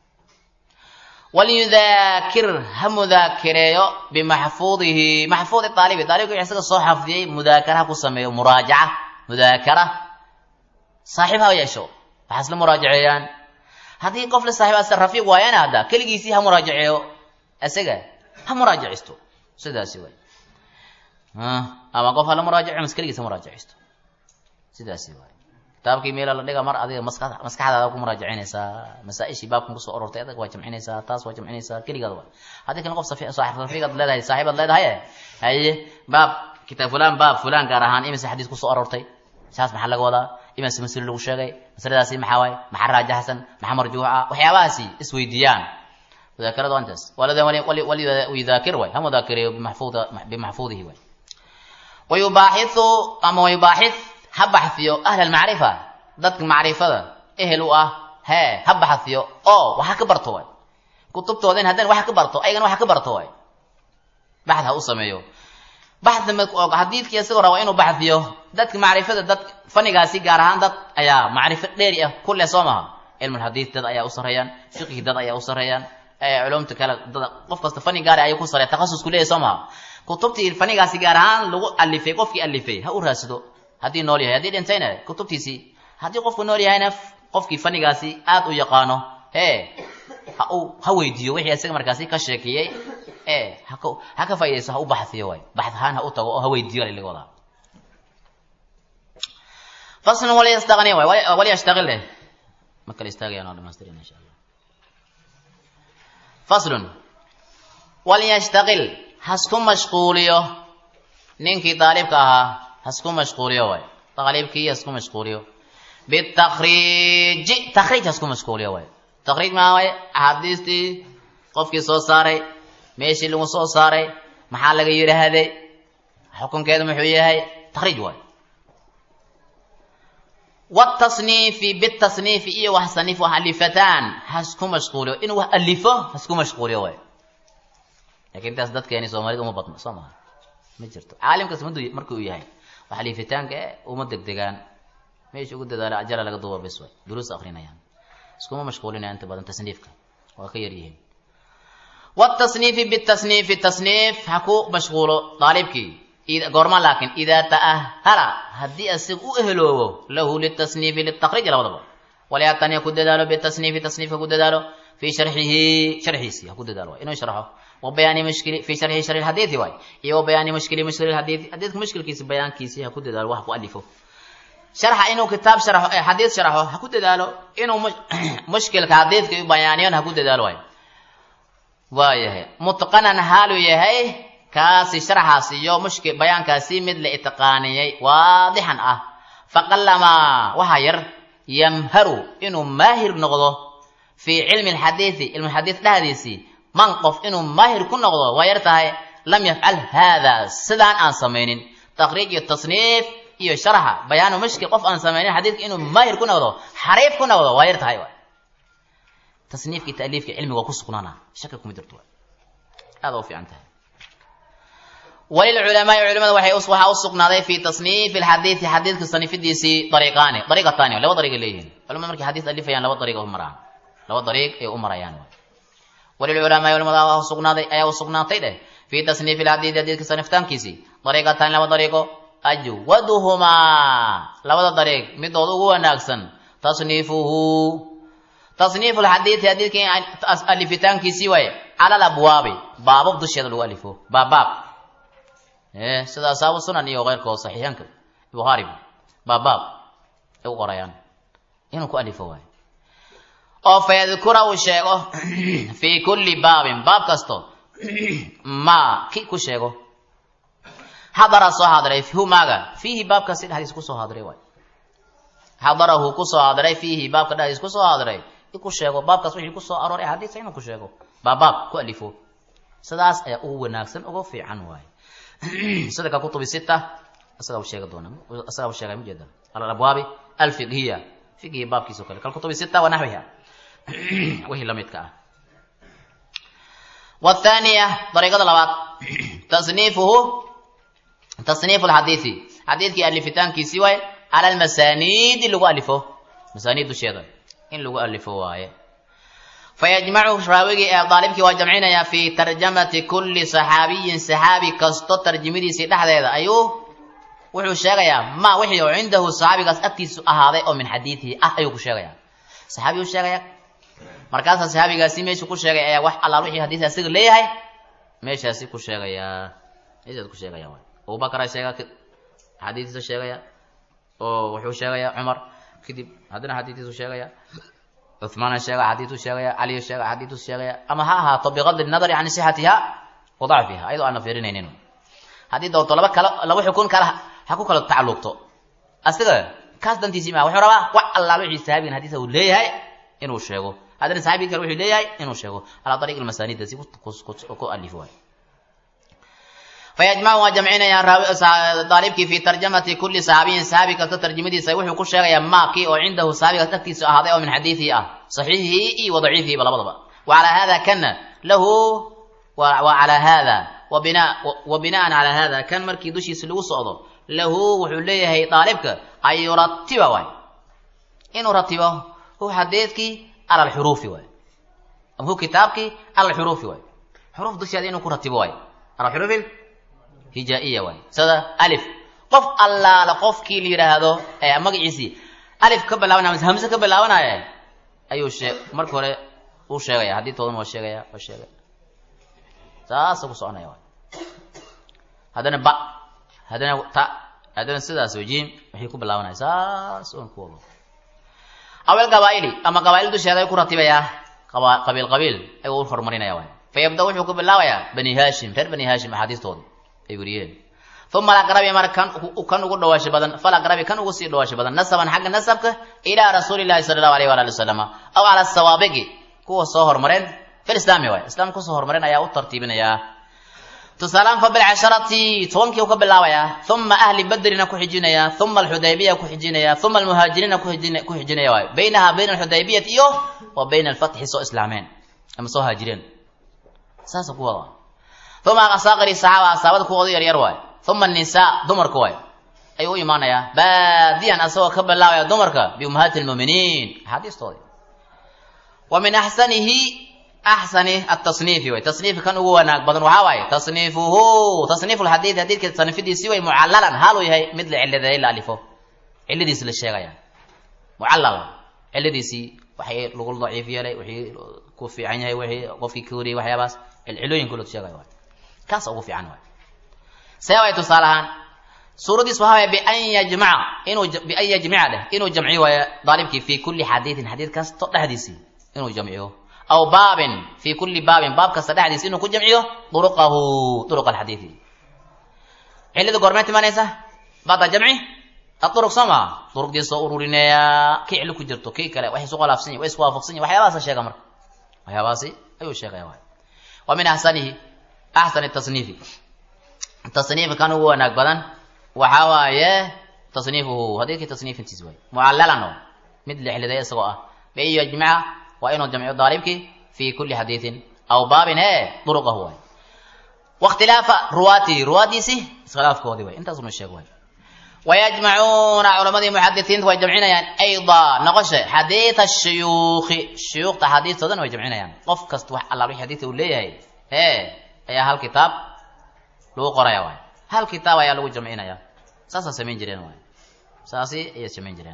Speaker 1: وليذاكر هم ذاكريو بمحفوظه محفوظ الطالب طالب يحسق الصحف دي مذاكره كسميو مراجعه مذاكره صاحبها يشو فحصل مراجعيان هذه قفل صاحب الرفيق وين هذا كلغيسي هم مراجعيو اسغا هم مراجعيستو سداسي وي ها اما قفل مراجعه مسكلغيسي مراجعيستو سداسي وي كتابكي ميل لا دغه مر adiga maskaxda maskaxdaada ku muraajacinaysa masaa'ishi baabku soo orortay adag waa jamcinaysa taas waa jamcinaysa kaligeed waa hadii kan qof saaxiib rafiiqad leedahay saaxiibad leedahay haye baab kitaab fulan baab fulan gaar ahaan imisa xadiis ku soo orortay saas maxaa laga wadaa imisa mas'uul lagu sheegay masaladaasi maxaa waay maxaa raajahsan maxaa marjuuca waxyaabahaasi isweydiiyaan ذاكرة أنتس ولا ولي ولي ولي ويذاكر وي هم ذاكره بمحفوظ بمحفوظه وي ويباحث أما يباحث هبحثيو أهل المعرفة ضد المعرفة إهلوا ها هبحثيو أو وحكبرتوا وي كتبتوا ذين هذين وحكبرتوا أيضا وحكبرتوا وي بحث هؤسميو بحث حديث كي يصير وينه بحثيو ضد المعرفة ضد فنيجاسي جارهان ضد أيا معرفة ديرية كل سومها علم الحديث ضد أيا أسريان فقه ضد أيا أسريان علومت kala qof kasta fani gaar ay ku sareeyay takhasus kulay Soomaa kutubtii fanigaasi gaar ahaan lagu alifay qofkii alifay ha u raasado hadii nool yahay hadii dhintayna kutubtiisi hadii qofku nool yahayna qofkii fanigaasi aad u yaqaano ee ha uu ha weydiyo wixii asaga markaasi ka sheekiyay ee ha ka ha ka faayeyso ha u baxsiyo way baxahan ha u tago oo ha weydiyo la wada fasna wala yastaghni way wala yashtagil ma kala istaagayaan dhamaystireen insha Allah فصل وليشتغل حسكم مشغوليو نينكي طالب كاها حسكم مشغوليو واي طالب كي حسكم مشغوليو بالتخريج تخريج حسكم مشغوليو واي تخريج ما واي حديث دي قف كي سو ساري ماشي لو سو ساري maxaa laga yiraahday xukunkeedu muxuu yahay تخريج واي والتصنيف بالتصنيف إيه وحصنيف وحلفتان حسكو مشغوليو إنه وحلفه حسكو مشغوليو واي لكن تصدق يعني سومالي وما بطن سوما ما جرتو عالم كسمدو مركو ياهي وحلفتان كه وما دغدغان ماشي ugu dadaala ajala laga duubo bes way duruus akhrinayaan iskuma mashquulina inta badan tasniifka waa ka yar yihiin والتصنيف بالتصنيف التصنيف حكو مشغوله طالبكي إذا قرما لكن إذا تأهل هدي أسيق أهلوه له للتصنيف للتخريج لا وضبط ولا يتني يكون داله بالتصنيف تصنيف يكون داله في شرحه شرحه سي يكون داله إنه يشرحه وبيان مشكلة في شرح شرح الحديث واي يو بيان مشكلة مشكلة الحديث حديث مشكلة كيس بيان كيس يكون داله واحد ألفه شرح إنه كتاب شرح حديث شرحه يكون داله إنه مشكلة حديث كي بيانيان يكون داله واي واي متقنا حاله يهي كاسي شرحاسي يو مشكل بيان كاسي مثل اتقاني واضحا اه فقلما وهير يمهر انه ماهر نغضه في علم الحديث علم الحديث الحديثي منقف انه ماهر كن نغضه ويرتاي لم يفعل هذا سدان ان سمينين تخريج التصنيف يو شرح بيان مشكل قف ان سمينين حديث انه ماهر كن نغضه حريف كن نغضه ويرتاي تصنيف كي تاليف كي علمي وكسقنانا شكلكم يدرتوا هذا هو في عنده وللعلماء علماء وحي أصبح أصقنا في تصنيف الحديث حديث تصنيف ديسي طريقان طريقة ثانية لو طريقة ليه علماء مركي حديث ألف يعني لو طريقة أمران لو طريق أي أمر يعني وللعلماء علماء أصقنا أي أصقنا طيده في تصنيف الحديث حديث تصنيف تنكيسي طريقة ثانية لو طريقة أجودهما لو طريق مدوده هو ناقصا تصنيفه تصنيف الحديث حديث كي ألف تنكيسي وي على الأبواب باب بدشة لو ألفه باب باب إيه سيدا أصحاب السنن iyo غيركoo saxiixanka Bukhari baabab ee u qorayaan inuu ku alifo way oo fayadkura uu sheego fi kulli baabin baab kasto ma ki ku sheego hadara soo hadaray fi humaga fihi baab kasi hadis ku soo hadaray way hadarahu ku soo hadaray fihi baab ka hadis ku soo hadaray ku sheego baab kas wixii ku soo aroray hadis inuu ku sheego baabab ku alifo sidaas ay u wanaagsan ugu fiican way صدق كتب ستة أسأل شيء دونا أسأل شيء مجدا على الأبواب الفقهية فقه باب كيسو كله كتب ستة ونحوها وهي لم يتكأ والثانية طريقة الأوقات تصنيفه تصنيف الحديث حديث كي ألفتان كي سوى على المسانيد اللي هو ألفه مسانيد الشيء إن اللي هو ألفه واي فيجمعه شراويغي طالبك وجمعنا في ترجمة كل صحابي صحابي كستو ترجمدي سي دحديدا ايو وحو شيغيا ما وحي عنده صحابي كاس اكتيس اهاده او من حديثه اه ايو كشيغيا صحابي شيغيا markaas صحابيgaasi meesha ku sheegay ayaa wax alla wixii hadiis asiga leeyahay meeshaasi ku sheegaya isad ku sheegaya way Abu Bakar sheegay hadiis sheegaya oo wuxuu sheegaya Umar kadib hadana hadiis sheegaya عثمان الشيخ حديث الشيخ علي الشيخ حديث الشيخ أما ها بغض النظر عن صحتها وضعفها أيضا أنا في رنين حديث دور طلبك لو يكون كله حكوا كله تعلقته أستغل كاس دنتي سمع وحروا والله وحي سابين حديثه ليه هاي إنه الشيخ هذا الصحابي كان وحي ليهي إنه شيخه على طريق المسانيد تسيب كو ألفوه فيجمعوا جمعين يا طالبك في ترجمة كل صحابي صحابي كترجمتي سيوحي كل شيء يماكي وعنده صحابي كتكتي هذا من حديثه أه صحيحه وضعيفه بلا بلا وعلى هذا كان له وعلى هذا وبناء وبناء على هذا كان مركي دوشي سلو صعده له وحليه طالبك أن يرتبه واي إن رتبه هو حديثك على الحروف واي هو كتابك على الحروف واي حروف دوشي هذه إنه كرتبه واي على الحروف هجائية واي سدا ألف قف الله لقف كي لي هذا أي مقعسي ألف كبلاونا مس همزة كبلاونا أي أيوة شيء مرك ولا وش شيء حديث توضم وش شيء وش شيء ساس أبو سؤال يا هذا نبأ هذا تا هذا سدا سوجيم وحي كبلاونا ساس ونقول أول قبائلي أما قبائل دوش هذا يكون رتيبة يا قبيل قبيل أيوة فرمرين يا واي فيبدأ وحي كبلاوا يا بني هاشم غير بني هاشم حديث توضم يقولين ثم الأقرب مر كان كان يقول دواش بدن فالأقرب كان يقول سيد دواش بدن نسبا حق نسبك إلى رسول الله صلى الله عليه وآله وسلم أو على السوابق كو صهر مرين في الإسلام واي الإسلام كو صهر مرين أيا وترتيبنا يا تسلام فبالعشرة تونك وقبل الله يا ثم أهل بدر نكو حجينا يا ثم الحديبية كو حجينا يا ثم المهاجرين كو حجينا كو حجينا يا بينها بين الحديبية إيو وبين الفتح سو إسلامين أم سو هاجرين ساس قوة ثم أصاغر الصحابة أصابت كوضي يروي ثم النساء دمر كوي أيوة إيمانا يا باديا أسوى كبل الله يا دمرك بأمهات المؤمنين حديث طويل ومن أحسنه أحسن التصنيف تصنيف كان هو هناك بدن وحاوي تصنيفه تصنيف الحديث هذيك تصنيف دي سوى معللا هالو هي مثل علة ذي ألفه علة دي سل الشيء يعني معللا علة دي سي وحي لقول ضعيف يلي وحي كوفي عينه وحي كوفي كوري وحي بس العلوين كله الشيء يعني كاس أقول في عنوان سواء تصالحان سورة اسمها بأن يجمع إنه بأن يجمع له إنه جمعي وضاربك في كل حديث حديث كاس تطلع حديثي إنه جمعيه أو باب في كل باب باب كاس تطلع حديث إنه كل جمعيه طرقه طرق الحديث علة قرمت ما نسا بعد جمعي الطرق سما طرق دي صورورنا يا كي علو كجرتو كي كلا وحي سوق لافسني وحي سوق فقسني وحي باسا شيء كمر وحي باسي أيوه شيء يا ومن أحسنه أحسن التصنيف التصنيف كان هو هناك بدن وحوايا تصنيفه هذيك تصنيف تسوي معللا مثل حلدي سواء بأي يجمع وإنه جمع ضاربك في كل حديث أو باب هي طرقه هو واختلاف رواتي رواتيسي خلاف كودي وين انت اظن الشيء وين ويجمعون علماء المحدثين ويجمعون يعني ايضا نقش حديث الشيوخ الشيوخ تحديث صدن ويجمعون يعني قف كست wax alla wixii hadith uu leeyahay ee ayaa hal kitaab loo qorayaa way hal kitaab ayaa lagu jamcinaya saasa sameyn jireen way saasi ay sameyn jireen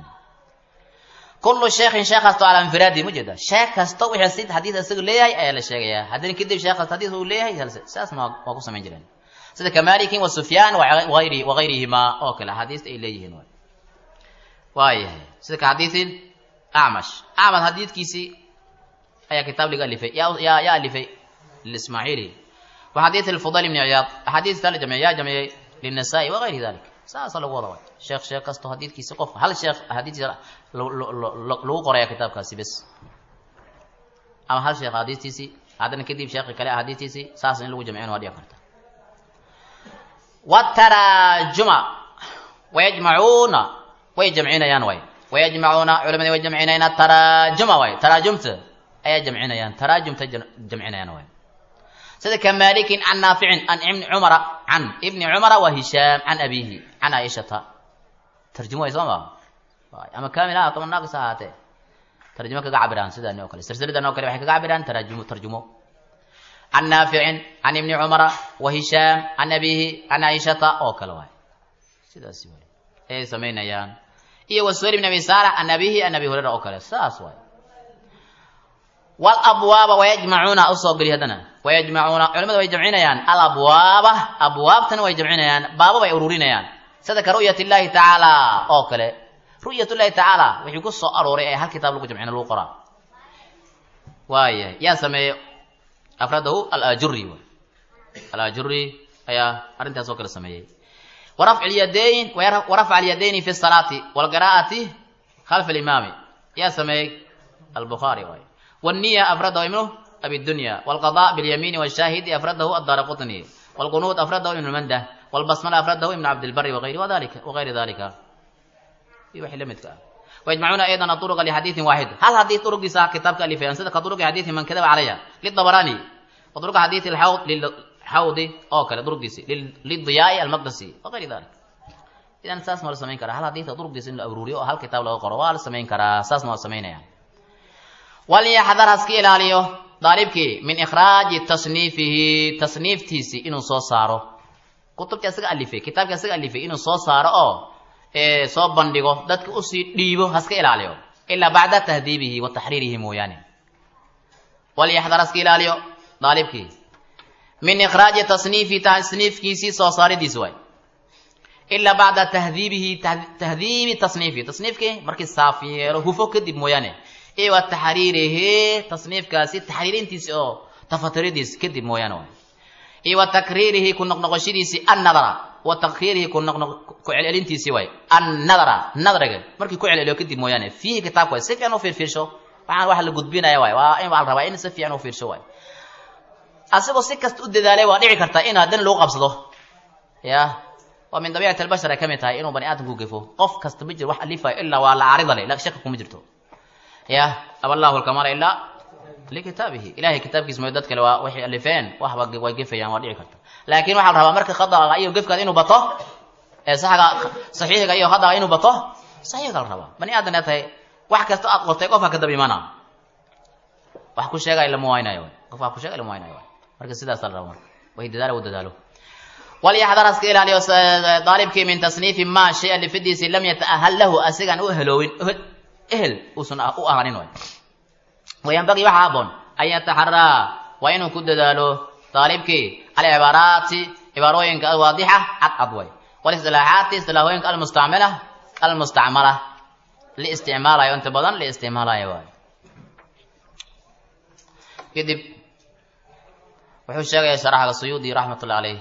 Speaker 1: kullu sheekhin sheekhasto ala infiraadi mujada sheekhasto wixii sid hadith asagu leeyahay ayaa la sheegaya hadii kadib sheekhasto hadith uu leeyahay saas ma ku sameyn jireen sida Malik wa Sufyan wa ghayri wa ghayrihima oo kala hadith ay leeyihiin way waayahay sida hadith A'mash A'mash hadithkiisi ayaa kitaab laga alifay ya ya ya alifay al-Isma'ili wa hadith al-Fudayl ibn Iyad hadith tala jami'a jami'a lin-Nasa'i wa ghayri dhalik saasa lagu wada sheekh sheekh kasto hadithkiisi qof hal sheekh hadith lagu qoraya kitaabkaasi bas ama hal sheekh hadithkiisi hadana kadib sheekh kale hadithkiisi saas in lagu jamciyo waa dhici karta والتراجم ويجمعون ويجمعون يانوي ويجمعون علماء ويجمعون التراجم وي تراجمت اي جمعنا يان تراجم تجمعنا يانوي سيدك مالك عن نافع عن ابن عمر عن ابن عمر وهشام عن ابيه عن عائشه ترجمه يسمى اما كامله طبعا ناقصه هاته ترجمه كعبران سيده انه كله سلسله انه كله waxay كعبران ترجمه ترجمه عن نافع عن ابن عمر وهشام عن أبيه عن عائشة أو كلواي سيدا سيوي إيه سمينا يان إيه وسوري من أبي سارة عن أبيه عن أبي هريرة أو كلا ساسوي والأبواب ويجمعون أصوب هذنا ويجمعون علماء ويجمعون يان الأبواب أبواب تن ويجمعون يان بابا ويرورين يان صدق رؤية الله تعالى أو كلا رؤية الله تعالى ويقول صاروري هل كتاب لكم جمعنا القرآن وايه يا سمي أفراده الأجري الأجري أيا أرنت أسوق السمية ورفع اليدين ورفع اليدين في الصلاة والقراءة خلف الإمام يا سمي البخاري واي والنية أفرده ابن أبي الدنيا والقضاء باليمين والشاهد أفرده الدارقطني والقنوت أفرده ابن المنده والبسملة أفرده ابن عبد البر وغيره وذلك وغير ذلك في وحي لمتك ويجمعون أيضا الطرق لحديث واحد هل هذه الطرق دي كتابك اللي فيها صدق طرق حديث من كذب عليها للطبراني وطرق حديث الحوض للحوض أو كلا طرق دي للضياء المقدسي وغير ذلك إذا أساس ما سمين كرا هل هذه طرق دي سن أبروري أو هل كتاب له قروا هل سمين كرا أساس ما سمين يعني وليحذر هسكي لاليو ضاربك من إخراج تصنيفه تصنيف تيسي إنه صو صارو كتب كاسك ألفه كتاب كاسك ألفه إنه صو صارو أو إيه صو بندقو دتك أسي ديبو هسكي لاليو إلا بعد تهذيبه وتحريره مويانه وليحذر هسكي لاليو ضاربك من إخراج تصنيف تصنيف كيسي صو صار ديسوي إلا بعد تهذيبه تهذيب تصنيفه تصنيف كي مركز صافي هو فوق دي مويانه إيه وتحريره تصنيف كاسي تحريرين تيسي أو تفترديس كدب مويانو إيه وتكريره كن نقنقشيديسي النظر وتخيره كن نقنقشيدين تيسي واي النظر نظر مركي كوعل لو كدب مويانه فيه كتاب كويس سيف يعني فير فير شو waxaan wax la gudbinaya waay waa in waxa la rabaa in si fiican u fiirsho waay asagoo si kasta u dadaalay waa dhici karta in hadan loo qabsado ya waa min dabiicada albashar ay kamid tahay inuu bani aadamku gafo qof kasta ma jiro wax alifa illa waa la aarida leh la shaka kuma jirto يا أبى الله الكمال إلا لكتابه إلهي كتاب اسمه يدك لوا وحي ألفين وحبا وقف يا مريع كرت لكن واحد ربا مركز خضع أيه وقف كذا إنه بطه صح صحيح أيه خضع إنه بطه صحيح قال ربا بني آدم نتاعي واحد كست أقوى تقف كذا بمنا واحد كل شيء إلا موينة يوم واحد كل شيء إلا موينة يوم مركز سيدا صار ربا وهي دلالة ودلالة وليحذر أسكيل عليه طالب كي من تصنيف ما شيء اللي في الدين لم يتأهل له أسيغان أهلوين أهل وسنا أهانين وين وينبغي وحابون أن يتحرى وإنه كد دالو طالب كي على عبارات عبارين واضحة أضوي والاصطلاحات اصطلاحين المستعملة المستعملة لاستعمالها ينتبضن لاستعمالها يوان كذب وحوش شيء شرح السيودي رحمة الله عليه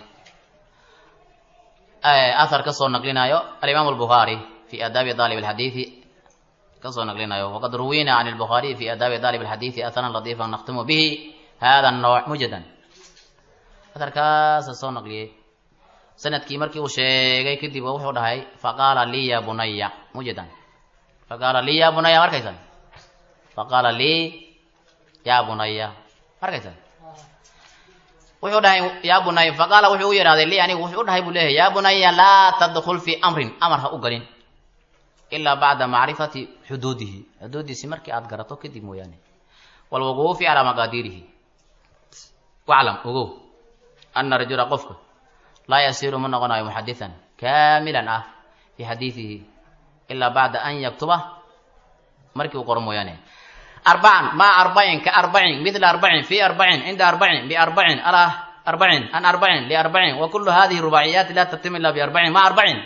Speaker 1: أثر قصة نقلنا يو الإمام البخاري في آداب طالب الحديث قصة نقلنا يو وقد روينا عن البخاري في آداب طالب الحديث أثرا لطيفا نختم به هذا النوع مجدا أثر قصة نقلية سنة كيمر كي وشيء كذب وحده هاي فقال لي يا بني مجدا فقال لي يا بني مركزا فقال لي يا بني مركزا وحده يا بني فقال وحده يراد لي يعني وحده هاي بله يا بني لا تدخل في أمر أمرها أقلين إلا بعد معرفة حدوده حدود سمرك أدقرته كذب مويانه والوقوف على مقاديره واعلم وقوف أن رجل قفك لا يصير من غنى محدثا كاملا في حديثه إلا بعد أن يكتبه مركي وقرمو يعني أربعا ما أربعين كأربعين مثل أربعين في أربعين عند أربعين بأربعين على أربعين عن أربعين لأربعين وكل هذه الرباعيات لا تتم إلا بأربعين ما أربعين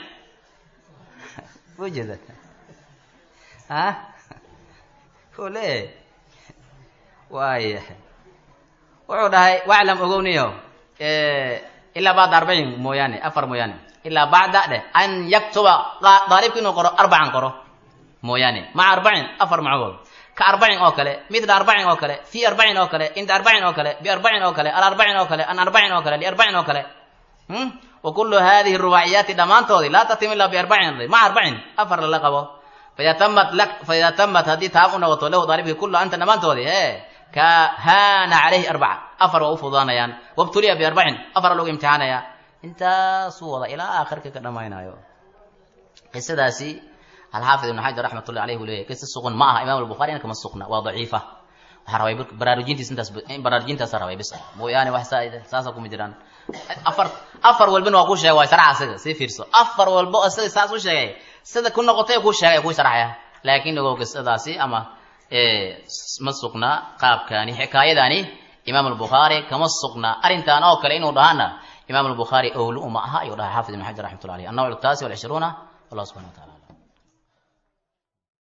Speaker 1: وجدت ها فولي واي وعودها واعلم أقونيه إلا بعد أربعين موياني أفر موياني إلا بعد أن يكتب ضارب كنو قرأ أربعا قرأ موياني مع أربعين أفر معقول كأربعين أوكله مثل أربعين أوكله في أربعين أوكله عند أربعين أوكله بأربعين أوكله على أربعين أوكله أن أربعين أوكله لأربعين أوكله وكل هذه الرباعيات دمان تودي لا تتم إلا بأربعين مع أربعين أفر لقبه فإذا تمت لك فإذا تمت هذه تابعنا وطوله ضاربه كله أنت دمان تودي هي كهان عليه أربعة أفر وأفضانا يعني وابتلي بأربعين أفر له امتحانا يا أنت صورة إلى آخر كذا ما ينايو قصة داسي الحافظ ابن حجر رحمة الله عليه وليه قصة السقن معها إمام البخاري أنا كما السقنة وضعيفة وحروي براروجين تسنتس براروجين تسروي بس مو يعني واحد ساسكم مجران أفر أفر والبن وأقول شيء ويسرع سيد سيفيرسو أفر والبو سيد ساسو شيء سيد كنا قطعي أقول شيء أقول سرعة لكن لو قصة داسي أما ما السقنة قاب كاني حكاية داني إمام البخاري كما السقنة أرنتان أو كلين ودهانا إمام البخاري أولو معها يودها حافظ ابن حجر رحمة الله عليه النوع التاسع والعشرون الله سبحانه وتعالى